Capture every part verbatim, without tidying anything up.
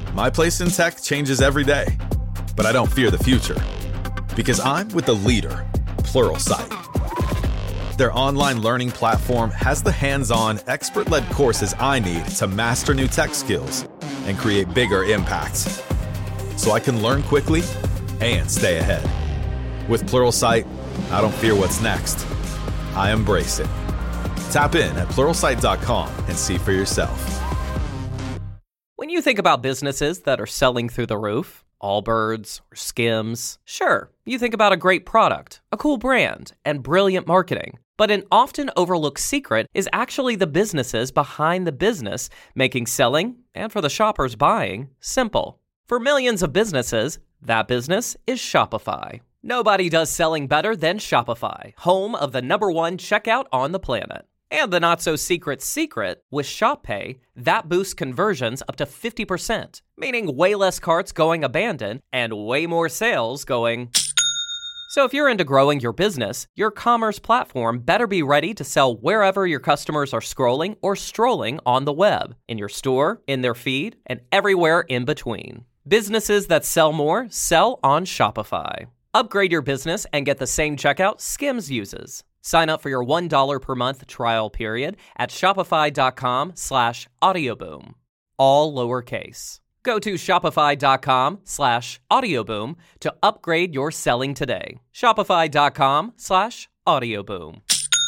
My place in tech changes every day, but I don't fear the future because I'm with the leader, Pluralsight. Their online learning platform has the hands-on, expert-led courses I need to master new tech skills and create bigger impacts, so I can learn quickly and stay ahead. With Pluralsight, I don't fear what's next. I embrace it. Tap in at pluralsight dot com and see for yourself. When you think about businesses that are selling through the roof, Allbirds or Skims, sure, you think about a great product, a cool brand, and brilliant marketing. But an often overlooked secret is actually the businesses behind the business, making selling, and for the shoppers buying, simple. For millions of businesses, that business is Shopify. Nobody does selling better than Shopify, home of the number one checkout on the planet. And the not-so-secret secret, with Shop Pay, that boosts conversions up to fifty percent, meaning way less carts going abandoned and way more sales going... So if you're into growing your business, your commerce platform better be ready to sell wherever your customers are scrolling or strolling on the web, in your store, in their feed, and everywhere in between. Businesses that sell more sell on Shopify. Upgrade your business and get the same checkout Skims uses. Sign up for your one dollar per month trial period at shopify.com slash audioboom. All lowercase. Go to shopify.com slash audioboom to upgrade your selling today. Shopify.com slash audioboom.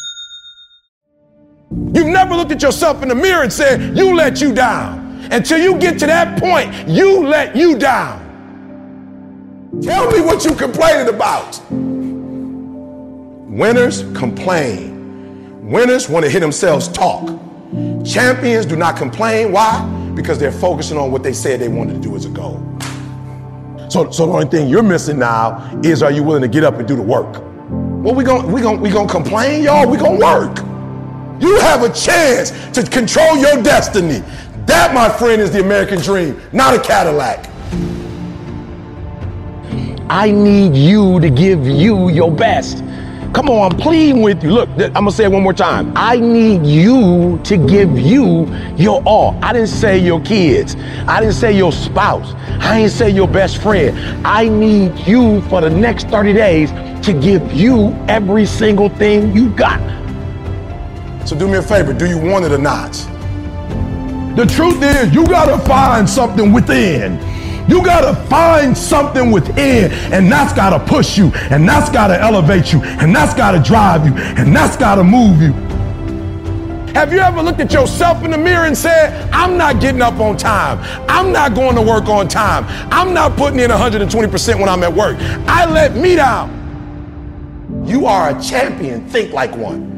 You've never looked at yourself in the mirror and said, you let you down. Until you get to that point, you let you down. Tell me what you complaining about. Winners complain. Winners want to hear themselves talk. Champions do not complain. Why? Because they're focusing on what they said they wanted to do as a goal. So, so the only thing you're missing now is, are you willing to get up and do the work? Well, we gon' we gon' we gon' complain, y'all. We gon' work. You have a chance to control your destiny. That, my friend, is the American dream, not a Cadillac. I need you to give you your best. Come on, I'm pleading with you. Look, I'm gonna say it one more time. I need you to give you your all. I didn't say your kids. I didn't say your spouse. I didn't say your best friend. I need you for the next thirty days to give you every single thing you got. So do me a favor, do you want it or not? The truth is, you gotta find something within. You gotta find something within, and that's gotta push you, and that's gotta elevate you, and that's gotta drive you, and that's gotta move you. Have you ever looked at yourself in the mirror and said, I'm not getting up on time. I'm not going to work on time. I'm not putting in one hundred twenty percent when I'm at work. I let me down. You are a champion. Think like one.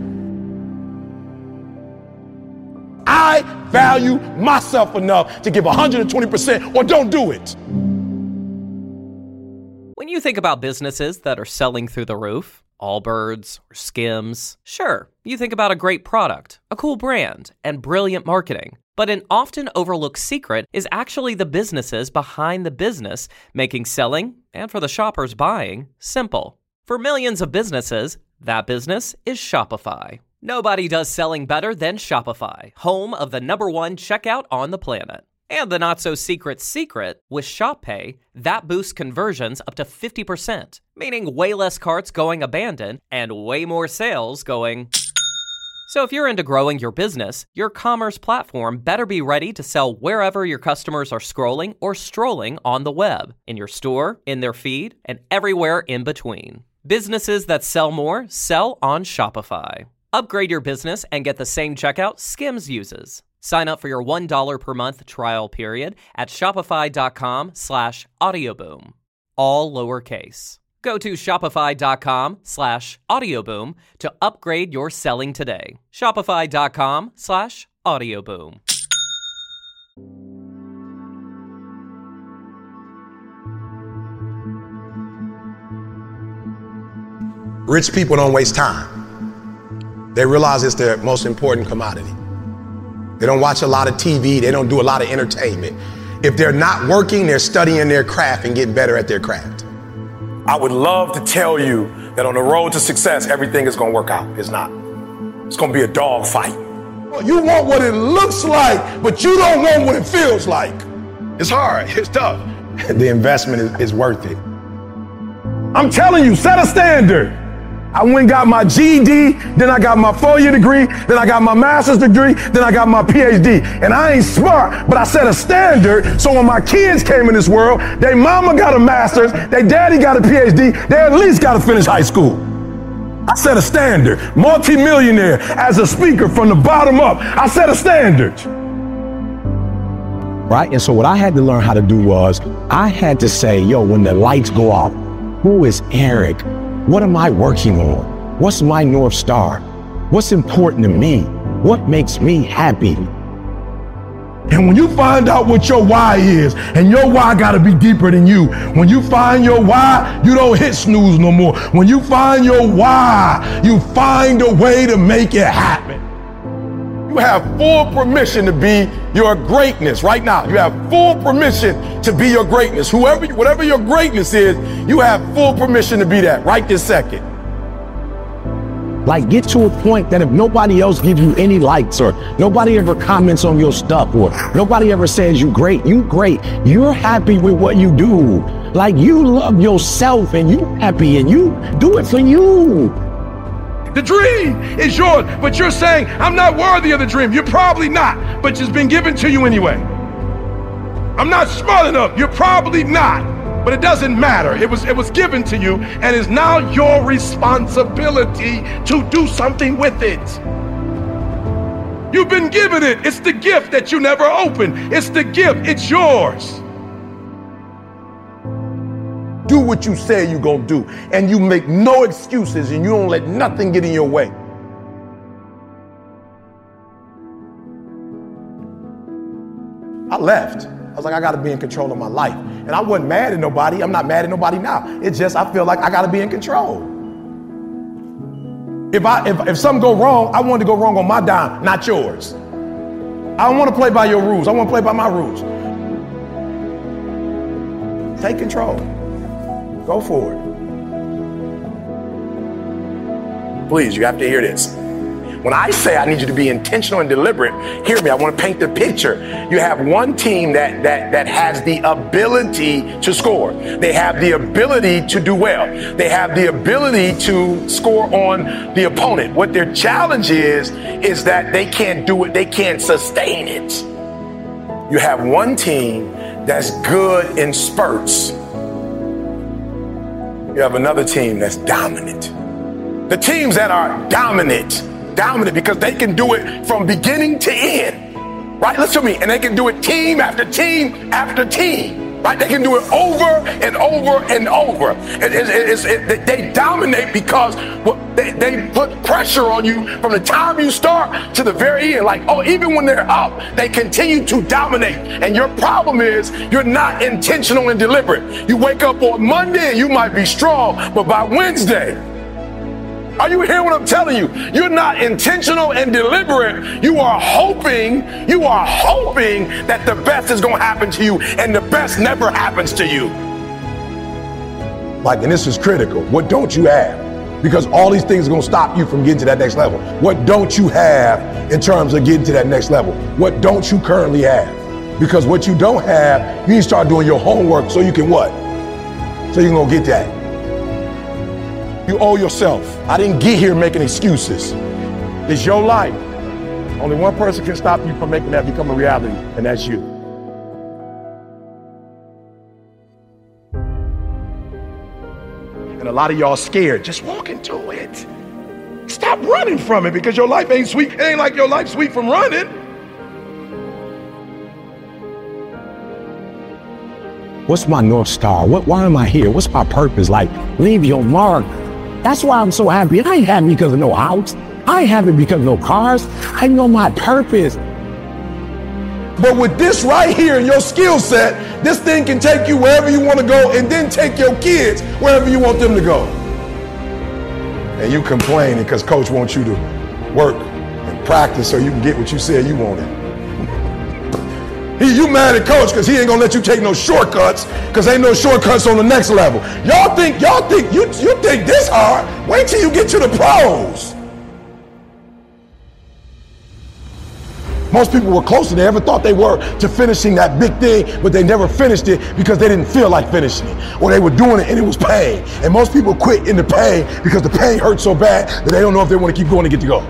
I value myself enough to give one hundred twenty percent or don't do it. When you think about businesses that are selling through the roof, Allbirds or Skims, sure, you think about a great product, a cool brand, and brilliant marketing. But an often overlooked secret is actually the businesses behind the business, making selling, and for the shoppers buying, simple. For millions of businesses, that business is Shopify. Nobody does selling better than Shopify, home of the number one checkout on the planet. And the not-so-secret secret, with Shop Pay, that boosts conversions up to fifty percent, meaning way less carts going abandoned and way more sales going... So if you're into growing your business, your commerce platform better be ready to sell wherever your customers are scrolling or strolling on the web, in your store, in their feed, and everywhere in between. Businesses that sell more sell on Shopify. Upgrade your business and get the same checkout Skims uses. Sign up for your one dollar per month trial period at shopify.com slash audioboom. All lowercase. Go to shopify.com slash audioboom to upgrade your selling today. Shopify.com slash audioboom. Rich people don't waste time. They realize it's their most important commodity. They don't watch a lot of T V. They don't do a lot of entertainment. If they're not working, they're studying their craft and getting better at their craft. I would love to tell you that on the road to success, everything is going to work out. It's not. It's going to be a dog fight. You want what it looks like, but you don't want what it feels like. It's hard. It's tough. The investment is, is worth it. I'm telling you, set a standard. I went and got my G E D, then I got my four-year degree, then I got my master's degree, then I got my P H D. And I ain't smart, but I set a standard so when my kids came in this world, their mama got a master's, their daddy got a P H D, they at least got to finish high school. I set a standard. Multi-millionaire as a speaker from the bottom up. I set a standard. Right? And so what I had to learn how to do was I had to say, yo, when the lights go off, who is Eric? What am I working on? What's my North Star? What's important to me? What makes me happy? And when you find out what your why is, and your why gotta be deeper than you, when you find your why, you don't hit snooze no more. When you find your why, you find a way to make it happen. You have full permission to be your greatness right now. You have full permission to be your greatness. Whoever, whatever your greatness is, you have full permission to be that right this second. Like, get to a point that if nobody else gives you any likes or nobody ever comments on your stuff or nobody ever says you great, you great, you're happy with what you do. Like, you love yourself and you happy and you do it for you. The dream is yours, but you're saying, I'm not worthy of the dream. You're probably not, but it's been given to you anyway. I'm not smart enough. You're probably not, but it doesn't matter. It was, it was given to you, and it's now your responsibility to do something with it. You've been given it. It's the gift that you never opened. It's the gift. It's yours. Do what you say you're gonna do, and you make no excuses, and you don't let nothing get in your way. I left. I was like, I gotta be in control of my life. And I wasn't mad at nobody. I'm not mad at nobody now. It's just I feel like I gotta be in control. If I if, if something go wrong, I want to go wrong on my dime, not yours. I don't want to play by your rules. I want to play by my rules. Take control. Go for it. Please, you have to hear this. When I say I need you to be intentional and deliberate, hear me, I want to paint the picture. You have one team that, that, that has the ability to score. They have the ability to do well. They have the ability to score on the opponent. What their challenge is, is that they can't do it, they can't sustain it. You have one team that's good in spurts. You have another team that's dominant. The teams that are dominant, dominant because they can do it from beginning to end, right? Listen to me. And they can do it team after team after team, right? They can do it over and over and over. It, it, it, it, it, they dominate because well, they, they put pressure on you from the time you start to the very end. Like, oh, even when they're up, they continue to dominate. And your problem is you're not intentional and deliberate. You wake up on Monday and you might be strong, but by Wednesday, are you hearing what I'm telling you? You're not intentional and deliberate. You are hoping, you are hoping that the best is going to happen to you, and the best never happens to you. Like, and this is critical. What don't you have? Because all these things are going to stop you from getting to that next level. What don't you have in terms of getting to that next level? What don't you currently have? Because what you don't have, you need to start doing your homework so you can what? So you can go get that. You owe yourself. I didn't get here making excuses. It's your life. Only one person can stop you from making that become a reality, and that's you. And a lot of y'all scared. Just walk into it. Stop running from it because your life ain't sweet. It ain't like your life's sweet from running. What's my North Star? What, why am I here? What's my purpose? Like, leave your mark. That's why I'm so happy. I ain't happy because of no house. I ain't happy because of no cars. I know my purpose. But with this right here in your skill set, this thing can take you wherever you want to go and then take your kids wherever you want them to go. And you complaining because coach wants you to work and practice so you can get what you said you wanted. He, you mad at coach because he ain't gonna let you take no shortcuts because ain't no shortcuts on the next level. Y'all think, y'all think, you, you think this hard? Wait till you get to the pros. Most people were closer than they ever thought they were to finishing that big thing, but they never finished it because they didn't feel like finishing it, or they were doing it and it was pain. And most people quit in the pain because the pain hurts so bad that they don't know if they want to keep going to get to go.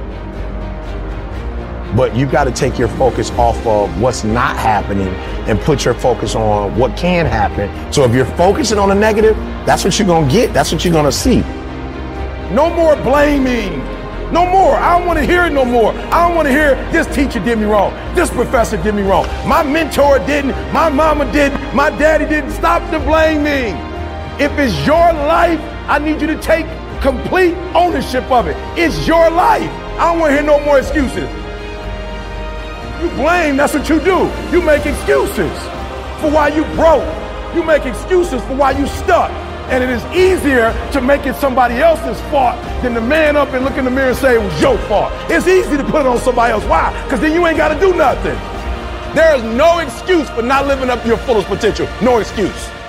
But you got to take your focus off of what's not happening and put your focus on what can happen. So if you're focusing on the negative, that's what you're going to get. That's what you're going to see. No more blaming. No more. I don't want to hear it no more. I don't want to hear this teacher did me wrong. This professor did me wrong. My mentor didn't. My mama didn't. My daddy didn't. Stop the blaming. If it's your life, I need you to take complete ownership of it. It's your life. I don't want to hear no more excuses. You blame, that's what you do. You make excuses for why you broke. You make excuses for why you stuck. And it is easier to make it somebody else's fault than to man up and look in the mirror and say it was your fault. It's easy to put it on somebody else. Why? Because then you ain't got to do nothing. There is no excuse for not living up to your fullest potential. No excuse.